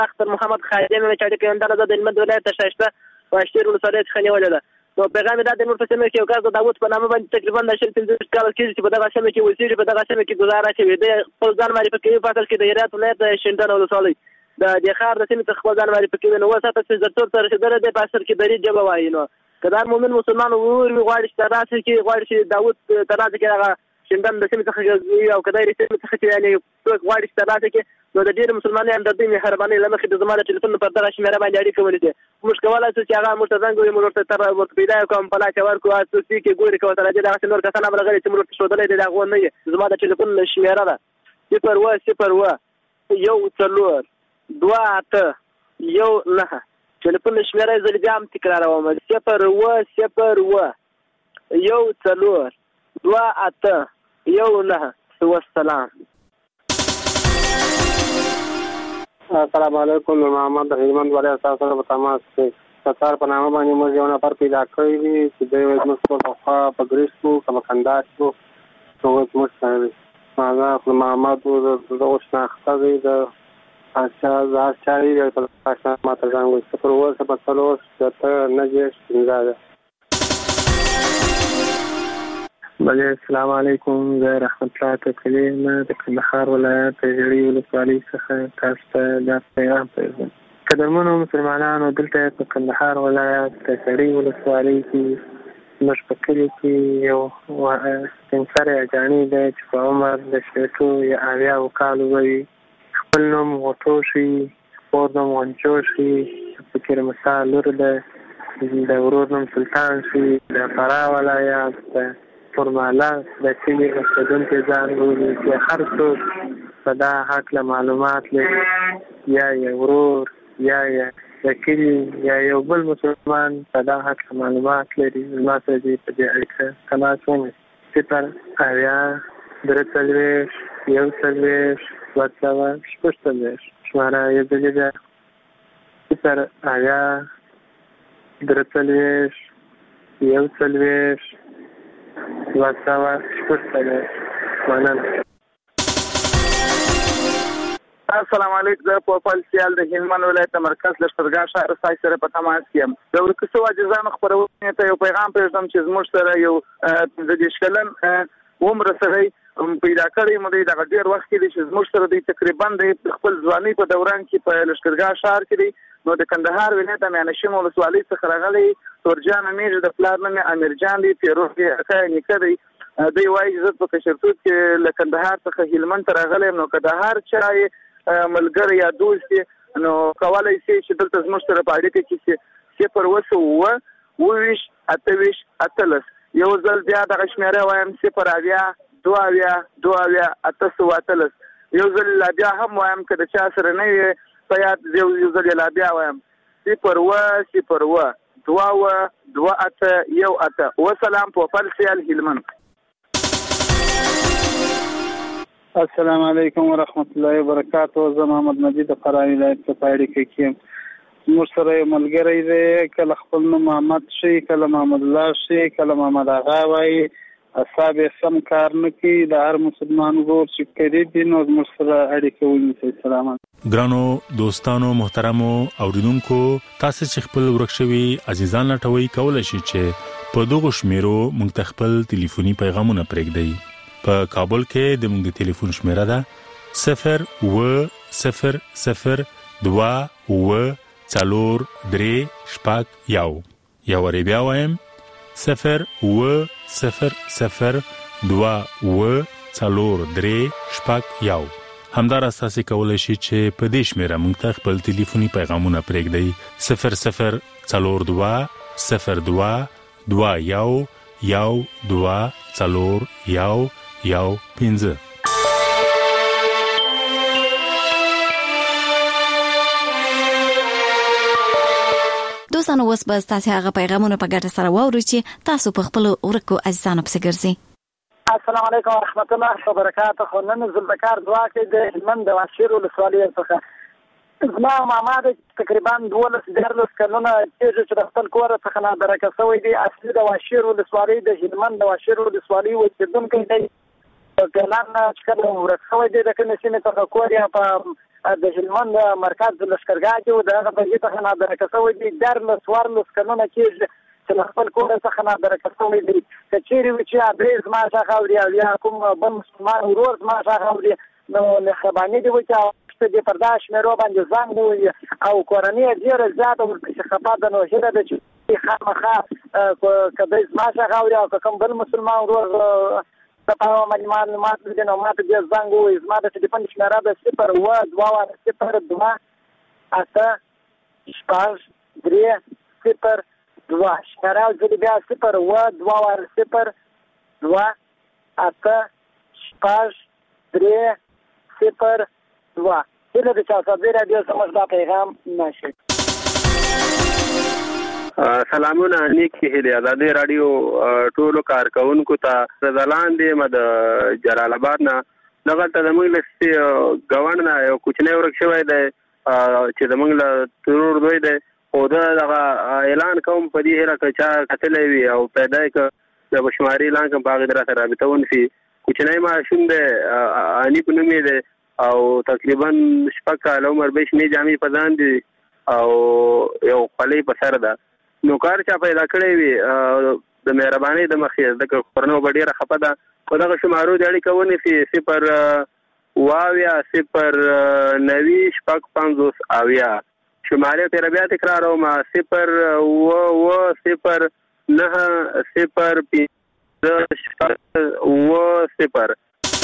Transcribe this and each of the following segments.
اختر محمد خادم چې د کندهار د هلمند ولایت شایسته واشیر ولسوالۍ څخه نیولې ده. نو پیغام دا د نور په سیمه کې یو کار د داوود په نامه باندې تقریبا د 15 کال کېږي چې په دغه سیمه کې وسیږي، په دغه سیمه کې گزاره کوي. د خپل ځان معرفي کوي په اصل کې د هرات ولایت د شینډن ولسوالۍ د خار د سیمې څخه خپل ځان معرفي کوي. نو وساته چې زرتور ته رسېدلی دی په اصل کې دري ژبه وایي. نو که دا مؤمن مسلمان غواړي چې ترلاسه کړي، غواړي چې داوود ترلاسه کړي هغه شینډن د سیمې څخه او که د سیمې څخه چې یعنې څوک غواړي چې ترلاسه کړي، نو د ډېرو مسلمانانو د دوی مهربانۍ له مخې د زما د ټلیفون پر دغه شمېره باندې اړیکه ونیسي. موږ کولی شو چې هغه موږ ته زنګ ووهي، موږ ورته پیدا کړو، په لاس یې ورکړو، اساسي کې ګوري که ورته راځي دغسې نور کسان هم راغلي چې موږ ورته ښودلی دی د هغو نه یې. زما د ټلیفون شمېره ده 010 14 28 ټلیفون شمېره یې زه بیا هم تکراروم 010 14 28 والسلام. السلام علیکم. محمد د هلمند ولایت تاسو سره په تماس کې ستار په نامه باندې موږ یو نفر پیدا کړی دی چې دوی زموږ په خوا په ګریسو په کندهار کې نو زموږ سره دی. هغه محمد د شناخته دی د چاري د پښتو ماته ځان وایي 010 بله. السلام علیکم. زه رحمت الله تکلی د کندهار ولایت د ژړۍ ولسوالۍ څخه تاسو ته دا پیغام پرېږدم. قدرمنو مسلمانانو، دلته په کندهار ولایت د ژړۍ ولسوالۍ کې زموږ په کلي کې یو سپین سری اجاڼي دی چې په عمر د شپېتو یا 80 کالو وي. خپل نوم غوټوشي، خپور نوم غنچوشي، فکر مسا لور ده، د ورور نوم سلطان شي، د فراه ولایت د فرماله د کلي اوسېدونکي ځان بولي چې هر څوک په دا هکله معلومات لري، یا یې ورور یا یې د کلي یا یو بل مسلمان په دا هکله معلومات لري، زما سره دې په دې اړیکه تماس ونیسي. 0 40 140 شماره یې ځلې ده 0 السلام علیکم. زه پوپل سیال د هلمند ولایت مرکز لښکرګاه ښار ستاسو سره په تماس کې یم. د ورکسو عاجزانو خپرونې ته یو پیغام پرېږدم چې زموږ سره یو 15 کلن عمر سره پیدا کړی مو دی. دغه ډېر وخت کې دی چې زموږ سره دی تقریبا د خپل ځوانۍ په دوران کې په لښکرګاه ښار کې دی. نو د کندهار ولایت میانشین ولسوالۍ څخه راغلی تورجان امیر د پلار نوم امیر جان دی، پیروز اکا نیکه دی. دوی وایي چې زه په کشرتوب کې له کندهار څخه هلمند ته راغلی یم. نو که د هر چا ملګری یا دوست نو کولی شي چې دلته زموږ سره په اړیکه کې 0 28 18 یو ځل بیا دغه شمېره وایم 0 22 یو ځل لا بیا هم وایم که د چا سره نه وي په یاد یو ځل لا بیا وایم 0 22 وسلام. پوپل سیال هلمند. السلام علیکم ورحمت الله وبرکاته. زه محمد مجید د فراه ولایت په اړیکه کې یم. زموږ سره یو ملګری دی، کله خپل نوم محمد شي، کله محمد الله شي، کله محمد آغا وایي. اصحاب سم کار نه کوي. د هر مسلمان ورور چې کړي دي نو زموږ سره اړیکه ونیسئ. سلام. ګرانو دوستانو محترمو اوریدونکو، تاسو چې خپل ورک شوي عزیزان لټوي کولای شئ چې په دغه شمیرو موږ ته خپل ټلیفوني پیغامونه پرېږدئ. په کابل کې د موږ د ټلیفون شمیره ده 0 2 4 3 یو ری بیا وایم 0 2 4 3 همدار اساسي کولای شي چې په دې شمیره موږ ته خپل ټلیفوني پیغامونه پرېږدئ 0 4 2 2 15. دوستانو اوس به تاسو هغه پیغامونه په ګټه سره واورئ چې تاسو په خپل ورکو عزیزانو پسې ګرځئ. السلام علیکم ورحمت الله وبرکاته. نن زلبکار دعا کې د هلمند د واشیر ولسوالۍ څخه زما ماما د تقریبا 12 کلونه چې د خپل کور څخه نه درکه شوی دی. اصلي د واشیر ولسوالۍ د هلمند د واشیر ولسوالۍ اوسېدونکی دی. ګلان چې کله ورک شوی دی د کومې سیمې څخه کور یا په د هلمند مرکز لښکرګاه کې و د هغه بهیر څخه نادرکه شوی دی 14 کلونه کېږي چې له خپل کور څخه نادرکه شوی دی که چیرې وي چې ادرې زما څخه اوري او یا کوم بل مسلمان ورور زما څخه اوري نو مهرباني دی چې د پردا شمیرو باندې زنګ ووهي او کورنۍ ډېره زیاته ورپسې خفه ده نو هیله ده چې خامخا که دی زما څخه اوري او که کوم بل مسلمان ورور د په باندې معلومات لري نو ماته دې زنګ ووهي زما د ټلیفون شمیره ده 0-2-0-3-2 شمیره ځلې بیا 0-2-0-3-2 هیله ده چې ازادي راډیو زموږ دا پیغام نشي. سلامونه نیک هیله ازادي راډیو ټولو کارکونکو ته ځلاندې مد جلال آباد نه دغه ته زموږ لسي غوڼ نه یو کوچنی ورک شوی دی چې زموږ له ترور دوی دی او دغه اعلان کوم په دې هره کچا کتلې وي او پیدا ک د بشماري اعلان کوم باغ درته رابطه ونشي کوچنی ماشوم دی اني په نوم دی او تقریبا شپږ کال عمر به شنه جامې پدان دي او یو خلې په سر ده نو کار چا پیدا کړی وي د مهرباني د مخې د خبرونو ډیره خپه ده په دغه شمارو د اړیکه ونیسي 0-9-50 اویا شمارې تر بیا تکراروم 0-9-50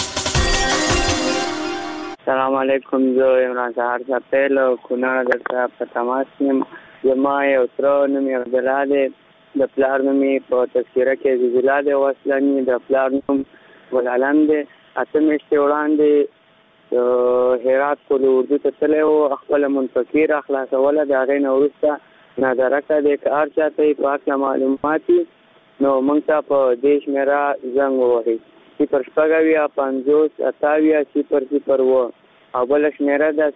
السلام علیکم زه عمران سهار صاحب له کونړ درته په تماس یم زما یو تره نوم یې عبدالله دی د پلار نوم یې په تذکره کې عزیز الله دی وسلني د پلار نوم ګلعلم دی 8 میاشتې وړاندې هرات کولو اردو ته تللی و خپله منفقي راخلاصوله د هغې نه وروسته نادرکه دی که هر چا ته یې په هکله معلومات وي نو موږ ته په دې شمېره زنګ ووهئ 0-50-58-0-0 او بله شمېره ده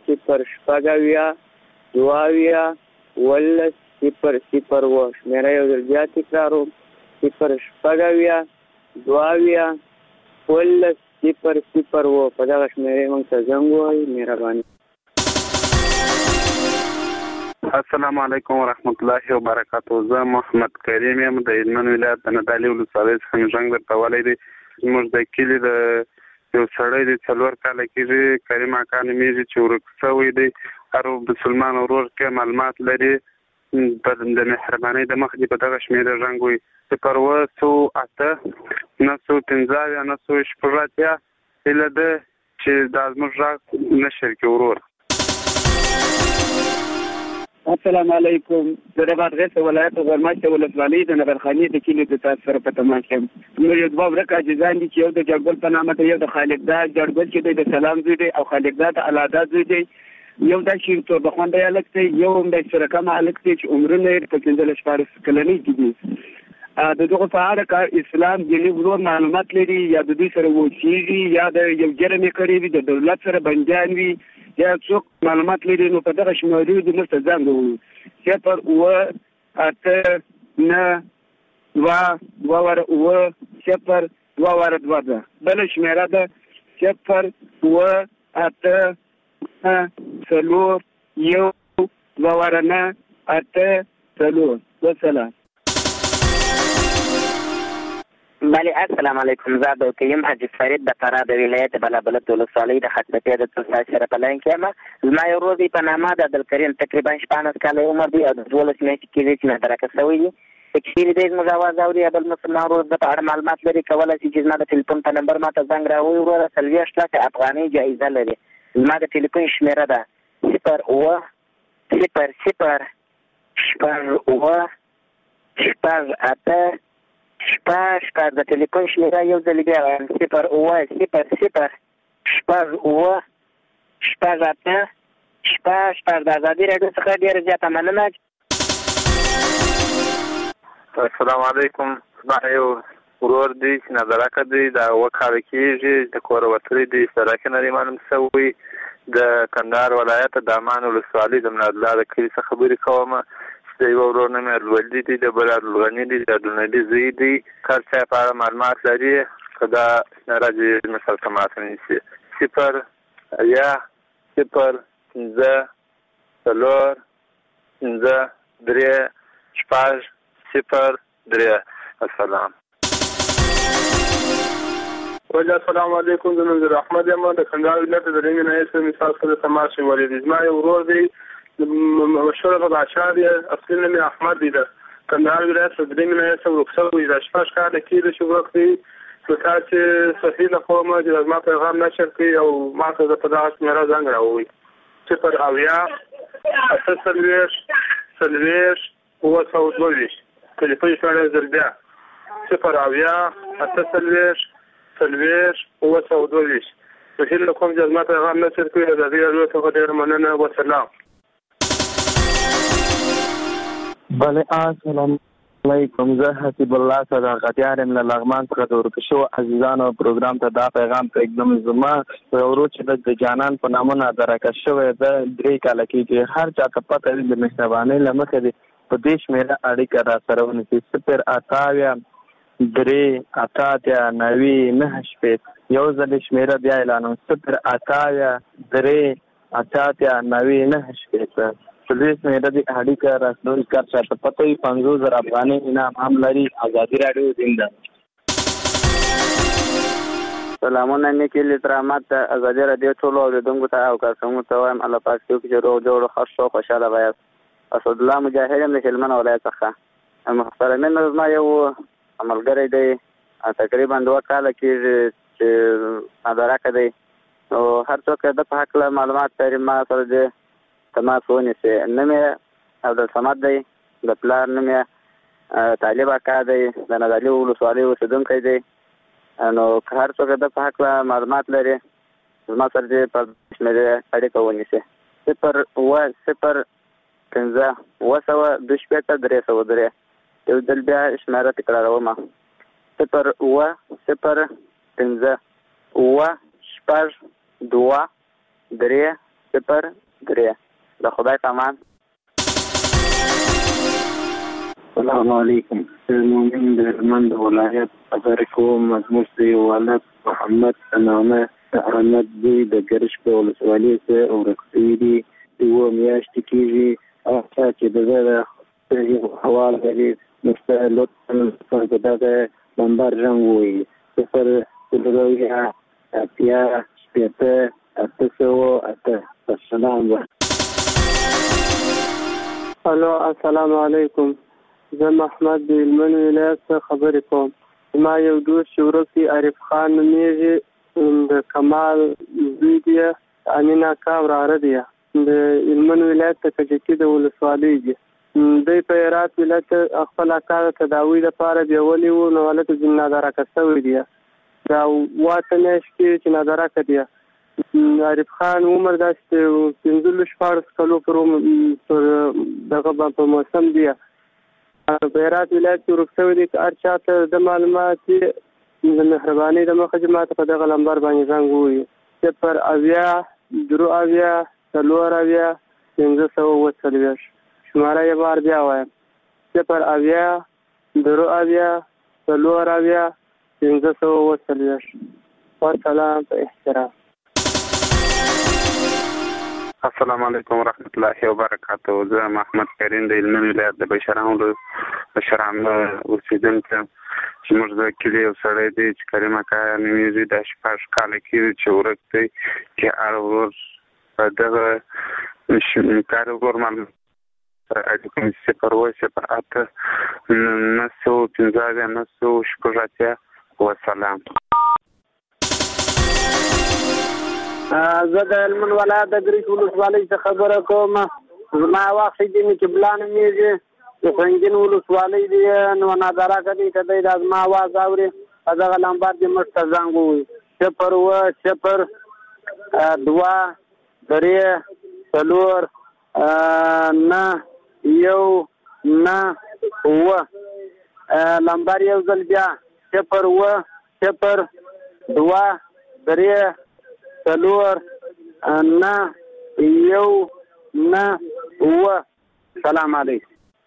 0-50-22-0-0 شمېره یو ځل بیا تکراروم 0-50-22-0-0 په دغه شمېرې موږ ته زنګ ووهئ مهرباني. السلام علیکم ورحمت الله وبرکاته. زه محمد کریم یم د هلمند ولایت د نادعلي ولسوالۍ څخه مې زنګ درته ولی دی. زموږ د کلي د یو سړی دی 4 کاله کېږي کریم اکا نومېږي چې ورک شوی دی هر مسلمان ورور کې معلومات لري د مهربانۍ د مخې په دغه شمېره زنګ ووهئ 0-8-9-15-9-16 هیله ده چې دا زموږ غږ نشر کړي ورور. السلام علیکم. د رباط غیث ولایت غرماشته ولسوالۍ د نغرخانې د کلي د تاسو سره په تماس یم. موږ یو دوه ورک عاجزان دي چې یو د جړګل په نامه ته یو د خالقدا جړګل چې دی د سلام زوی دی او خالقدا د الادا زوی دی یو د شین تور بخونده الک دی یو د شرکم الک دی چې عمرونه یې په 15 کلنۍ دي. د دغه په اړه کار اسلام دیني ورور معلومات لري یا د دوی سره وچیږي یا د یو جرم کړی وي د دولت سره بندیان وي یا څوک معلومات لري نو په دغه شمارو د مرسته ځان وو 0-8-9-2-0-2 بل شمیره ده 0-8-9-2-0-8 وسلام. بله السلام علیکم. زه عبدالکریم حاجي فرید د فراه د ولایت بلابلد ولسوالۍ د خطبتۍ د تلسا سره په لاین کې یم. زما یو ورور دی په نامه د عبدالکریم تقریبا 14 کاله عمر دی او د 12 میاشتې کېږي چې نادرکه شوی دی. که چېرې دی زموږ اواز اوري یا بل مسلمان ورور د په اړه معلومات لري کولی شي چې زما د ټلیفون په نمبر ماته زنګ راووهي وروره 40 لکه افغانۍ جایزه لري. زما د ټلیفون شمېره ده 0-0-0-0-8 د ټلیفون شمېره یو ځل بیا وایم 0-0-0-0-8 د ازادي راډیو څخه ډېره زیاته مننه. السلام علیکم. زما یو ورور دی چې نادرکه دی دا 7 کاله کېږي د کوره وتلی دی سړک نه دی معلوم شوی د کندهار ولایت د امان ولسوالۍ د منادله د کلي څخه خبرې کوم. د یو ورور نوم یې عبدالولي دی د بل عبدالغني دی د عبدالنبي زوی دی. هر چا په اړه معلومات لري که دا شمېره دې مثال ته ماته نیسي 0-8-9-2-0-0 5 4 5 3 6 0 3. السلام. السلام علیکم. زه نظر احمد یم د کندهار ولایت د رنګ نه اسم مثال سره تماس ولید زما یو ورور دی مشهور په اشعار اصلي نوم احمد دی د کندهار ولایت د رنګ نه اسم رخصت وي د شپږ کال کې چې وخت دی چې صحیح نه کوم چې زما پیغام نشر کوي او ما ته په دغه سمره زنګ راوي چې پر اویا اساس سلويش هو صوتوي ټلیفون شماره زربیا چې پر اویا اساس سلويش هو صوتوي په هیله کوم چې زما پیغام نشر کوي د دې اړه څه ډېر مننه او سلام. بله السلام علیکم. زه حسیب الله صداقتیار یم له لغمان څخه د ورکشو عزیزانو پروګرام ته دا پیغام پرېږدم. زما ورور چې د جانان په نامه درکه شوی ده 3 کاله کېږي. هر چا ته پته وي د مهربانۍ له مخې دی په دې شمېره اړیکه را سره ونیسي 0 3 اتاتیا 9 شپېته. یو ځل شمېره بیا اعلانوم 0 3 اتاتیا 9 شپېته. په دې شمېره د اړیکه را سره کار چا ته پته وي 50,000 افغانۍ انعام هم لري. ازادي راډیو زنده. سلامونه نیکي لترامات ازادي راډیو ټولو اوریدونکو ته او کارکوونکو ته وایم الله پاک دې چې روغ جوړ خوش او خوشاله وایي. اسد الله مجاهد یم د هلمند ولایت څخه. محترمین زما یو عملګری دی تقریبا 2 کاله کې چې ادراکه دی او هر څوک د په حق معلومات لري ما سره د تماس ونیسي. نوم یې عبدالصمد دی د پلار نوم یې طالب اکا دی د نادعلي ولسوالۍ اوسېدونکی دی. نو که هر څوک د په حق معلومات لري زما سره دې په شمېرې اړیکه ونیسي 0 5 2 شپېته 303. یو ځل بیا شمېره تکراروم 0 5 2 3 0 3. د خدای پامان. السلام علیکم. المؤمن د هلمند ولایت خبرې کوم. زموږ د ولد محمد نامه احمد دی د ګرش په ولسوالۍ کې ورکړی دی. 2 میاشتې کېږي او چې د زه حوال لري مستعلط په دغه نمبر رنګ وي 0 اتیا شپېته 808. السلام. الو السلام علیکم. زه محمد د هلمند ولایت څخه خبرې کوم. ما یو دوست چې ورک دی عارف خان نومیږي د کمال زوی دی امینا کام راره دی د هلمند ولایت څخه کجکي د ولسوالۍ دی. دوی په هرات ولایت خپل کار تداوی لپاره بیولي وو نو هلته ځینې نادرکه شوي دي. دا 8 میاشتې کې چې نادرکه دی. عارف خان عمر داسې 15-14 کلو پر دغه په موسم دی. په هرات ولایت کې ورک شوي دي. که هر چا ته د معلومات د مهربانۍ د مخه چې ما ته په دغه لمبر باندې زنګ ووایي 0 3 540 شماره یې بار بیا وایم 0 3 540. والسلام په احترام. السلام علیکم ورحمت الله وبرکاته. زه محمد کریم د هلمند ولایت د بشرام اوسېدونکی چې موږ د کلي یو سړی دی چې کریم اکا نومیږي دا 6 کاله کېږي چې ورک دی چې هر ورځ په دغه کار ورور معلومات اړیکه 0 8 9 15 وسلام. زه د هلمند ولایت د ګریش ولسوالۍ څخه خبره کوم. زما وخت دی چې بلان میږي د خنجین ولسوالۍ دی نو نادرکه دی که دی د زما اواز اوري په دغه لمبر دې موږ ته زنګ ووایي 0 2 3 4 9 لمبر یو ځل بیا 0 2 3 4 9 سلام علیکم.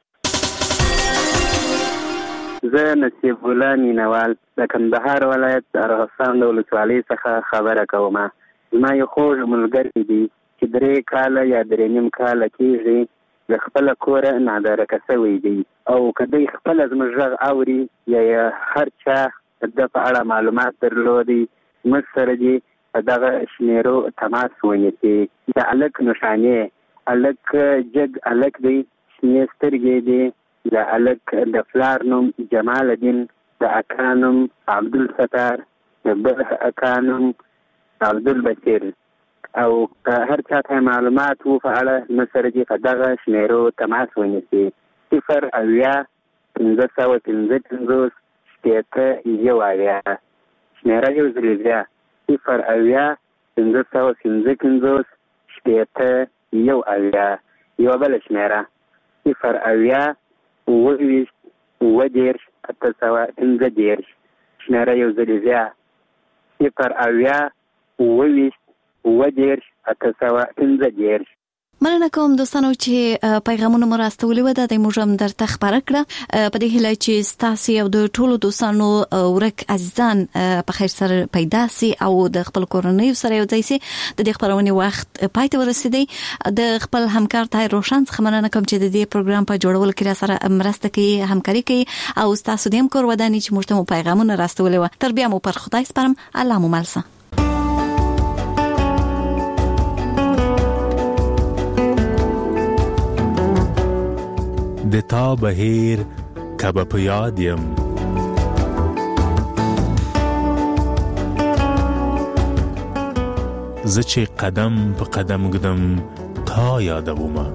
زه نصیب الله مینوال د کندهار ولایت ارغستان د ولسوالۍ څخه خبره کوم. زما یو خوږ ملګری دی چې 3 کاله یا 3.5 کاله کېږي د خپل کوره نادرکه شوی دی او کدی خپل زموږ غږ اوري یا هر چا د په اړه معلومات درلودي موږ سره دي دغه شمیرو تماس ونیسي. د الک نښانې الک جګ الک دی، شنې سترګې دي، د الک د پلار نوم جمال الدین، د اکا نوم عبدالستار، د بل اکا نوم عبدالبصیر او هر چا ته معلومات وو په اړه موږ سره دي په دغه شمیرو تماس ونیسي. 0 اویا 555 شپېته یو اویا. شمیره یو ځل بیا 0 اویا 555 شپېته یو اویا. یوه بله شمیره 0 اویا 28 815. شمیره یو ځل بیا 0 اویا 28 815. مننه کوم دوستانو چې پیغامونه مو راستولي و د موږ هم درته خبره کړه په دې هیله چې ستاسو او د ټولو دوستانو ورک عزیزان په خیر سره پیدا سي او د خپل کورنۍ سره یو ځای سي. د دې خبرونې وخت پای ته ورسېدی. د خپل همکار طاهر روشن څخه مننه کوم چې د دې پروګرام په جوړولو کې را سره مرسته کوي، همکاري کوي او تاسو د هم کور وداني چې موږ ته پیغامونه راستولي و. تر بیا مو پر خدای سپارم. الله مو ملسه. د تا بهیر کبه په یاد یم زه چې قدم په قدم ګدم تا یادومه.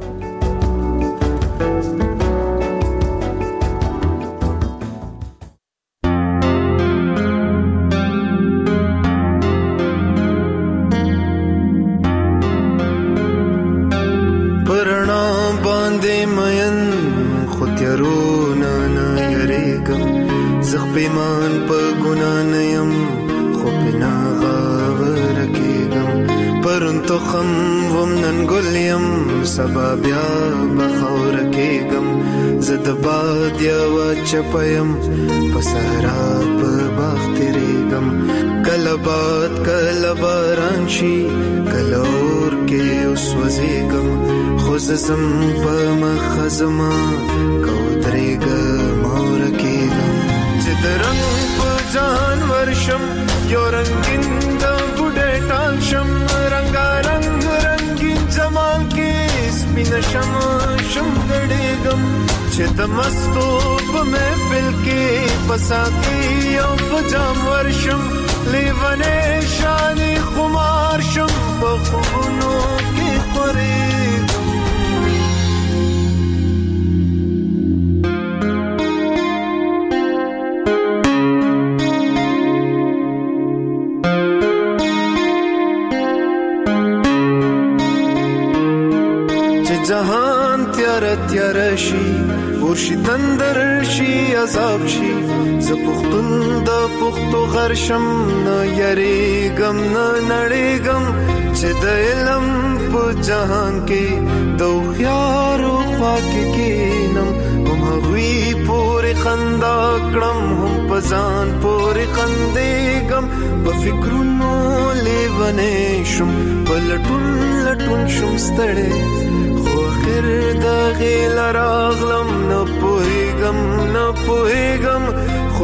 پیمان په ګنا نه یم خو بنا غاور کېږم پرون تخم وم نن ګل یم سبا بیا بخور کېږم زه د باد یوه چپه یم په صحرا په باغ تېرېږم کله باد کله باران شي کله اور کې وسوځېږم خو زه ځم په مخه زما که ودرېږم اور کېږم چې د رنګ په ځان ورشم یو رنګین د بوډۍ ټال شم رنګارنګ رنګین جمال کې سپینه شم ګډېږم چې د مستو په محفل کې په ساقي او په جام ورشم لیونی شانې خمار شم په خوبونو کې خورېږم. جهان تیار شي ورشي تندر شي عذاب شي زه پښتون د پښتو غرشم نه یریږم نه نړېږم چې د علم په جهان کې د هوښیارو خوا کې کینم هم هغوی پورې خندا کړم هم په ځان پورې خندېږم په فکرونو لیونی شم په لټون شم ستړی خیر دا غیل راغلم نه پوهیږم خو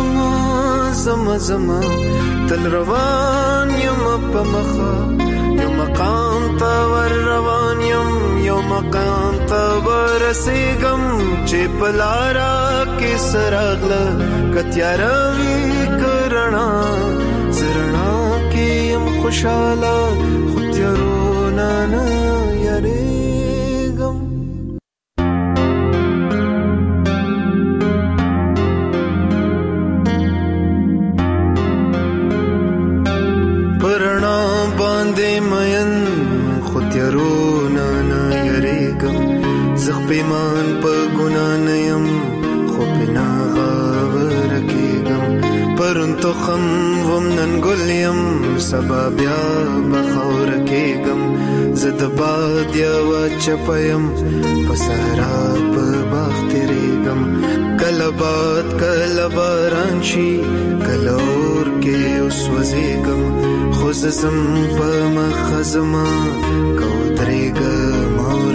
زما تل روان یم په مخه یو مقام ته ور روان یم یو مقام ته ورسېږم چې په لاره کې سراغله که تیاره وي که رڼا زه رڼا کې یم خوشحاله خو تیارونه نه یارېږم. پیمان په ګنا نه یم خو بنا غاور کېږم پرون تخم وم نن ګل یم سبا بیا بخور کېږم زه د باد یوه چپه یم په صحرا په باغ تېرېږم کله باد کله باران شي کله اور کې اوس وزېږم خو زه زم په مخه زما